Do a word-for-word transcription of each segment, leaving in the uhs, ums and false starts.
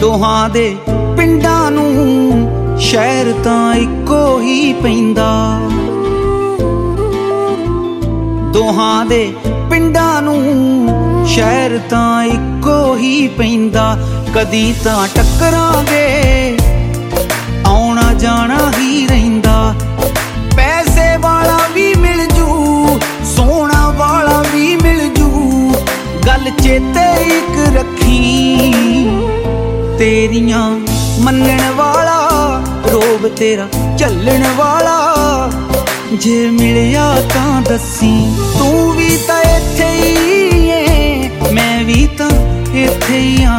ਦੋਹਾਂ ਦੇ ਪਿੰਡਾਂ ਨੂੰ ਸ਼ਹਿਰ ਤਾਂ ਇੱਕੋ ਹੀ ਪੈਂਦਾ। ਦੋਹਾਂ ਦੇ ਪਿੰਡਾਂ ਨੂੰ ਸ਼ਹਿਰ ਤਾਂ ਇੱਕੋ ਹੀ ਪੈਂਦਾ। ਕਦੀ ਤਾਂ ਟੱਕਰਾਂਗੇ ਆਉਣਾ ਜਾਣਾ ਹੀ ਰਹਿੰਦਾ। ਪੈਸੇ ਵਾਲਾ ਵੀ ਮਿਲ ਜੂ ਸੋਹਣਾ ਵਾਲਾ ਵੀ ਮਿਲ ਜੂ, ਗੱਲ ਚੇਤੇ ਇੱਕ ਰੱਖੀ ਤੇਰੀਆਂ ਮੰਨਣ ਵਾਲਾ ਰੋਬ ਤੇਰਾ ਝੱਲਣ ਵਾਲਾ। ਜੇ ਮਿਲਿਆ ਤਾਂ ਦੱਸੀ, ਤੂੰ ਵੀ ਤਾਂ ਇੱਥੇ ਹੀ ਏ ਮੈਂ ਵੀ ਤਾਂ ਇੱਥੇ ਹੀ ਆ।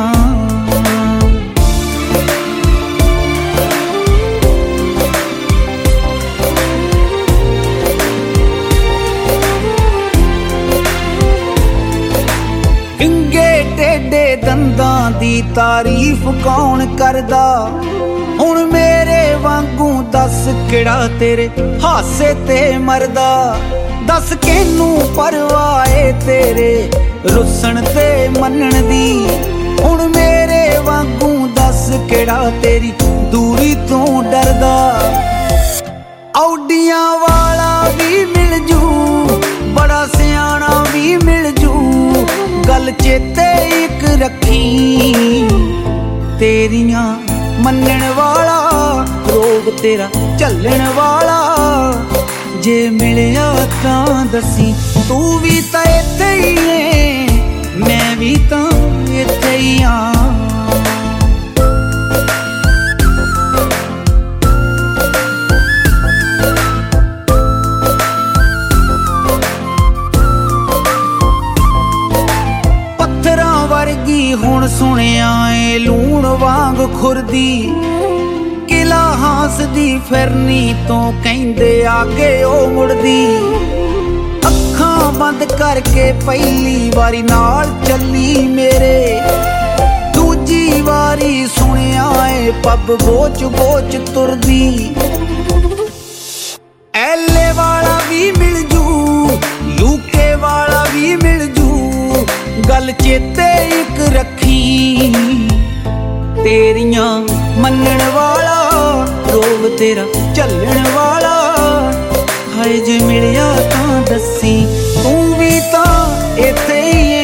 ਟੇਢੇ ਦੰਦਾਂ ਦੀ ਤਾਰੀਫ ਕੌਣ ਕਰਦਾ? ਹੁਣ ਮੇਰੇ ਵਾਂਗੂ ਦੱਸ ਕਿਹੜਾ ਤੇਰੇ ਹਾਸੇ ਤੇ ਮਰਦਾ? ਦੱਸ ਕਿਹਨੂੰ ਪਰਵਾਹ ਏ ਤੇਰੇ ਰੁੱਸਣ ਤੇ ਮੰਨਣ ਦੀ? ਹੁਣ ਮੇਰੇ ਵਾਂਗੂ ਦੱਸ ਕਿਹੜਾ ਤੇਰੀ ਦੂਰੀ ਤੋਂ ਡਰਦਾ? ਔਡੀਆਂ ਵਾਲਾ ਵੀ ਮਿਲ ਜੂ, ਬੜਾ ਸਿਆਣਾ ਵੀ ਮਿਲ ਜੂ, ਗੱਲ ਚੇਤੇ ਇੱਕ ਰੱਖੀ ਤੇਰੀਆਂ ਮੰਨਣ ਵਾਲਾ ਰੋਬ ਤੇਰਾ ਝੱਲਣ ਵਾਲਾ। ਜੇ ਮਿਲਿਆ ਤਾਂ ਦੱਸੀ, ਤੂੰ ਵੀ ਤਾਂ ਇੱਥੇ ਹੀ ਏ ਮੈਂ ਵੀ ਤਾਂ ਇੱਥੇ ਹੀ ਆ। ਵਰਗੀ ਹੁਣ ਸੁਣਿਆ ਏ ਲੂਣ ਵਾਂਗ ਖੁਰਦੀ, ਕਿਲਾ ਹਾਸਦੀ ਫਿਰਨੀ ਤੋਂ ਕਹਿੰਦੇ ਆਗੇ ਉਹ ਮੁੜਦੀ। ਅੱਖਾਂ ਬੰਦ ਕਰਕੇ ਪਹਿਲੀ ਵਾਰੀ ਨਾਲ ਚੱਲੀ ਮੇਰੇ, ਦੂਜੀ ਵਾਰੀ ਸੁਣਿਆ ਏ ਪੱਬ ਬੋਚ ਬੋਚ ਤੁਰਦੀ। ਐਲੇ ਵਾਲਾ ਵੀ ਮਿਲ ਜੂ ਯੂਕੇ ਵਾਲਾ ਵੀ ਮਿਲ ਜੂ, ਗੱਲ ਚੇਤੇ ਇੱਕ ਰੱਖੀ ਤੇਰੀਆਂ ਮੰਨਣ ਵਾਲਾ ਰੋਬ ਤੇਰਾ ਝੱਲਣ ਵਾਲਾ। ਹਾਏ ਜੇ ਮਿਲਿਆ ਤਾਂ ਦੱਸੀ, ਤੂੰ ਵੀ ਤਾਂ ਇੱਥੇ ਹੀ